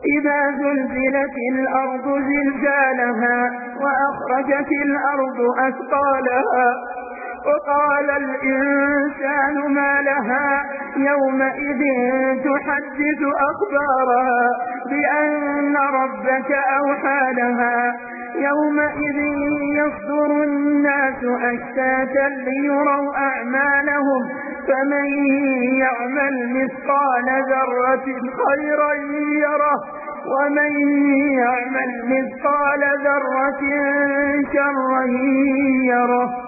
إذا زلزلت الأرض زلزالها وأخرجت الأرض أثقالها وقال الإنسان ما لها يومئذ تحدث أخبارها بأن ربك أوحى لها يومئذ يصدر الناس أشتاتا ليروا أعمالهم فمن يعمل مثقال ذرة خيرا يره ومن يعمل مثقال ذرة شرا يره.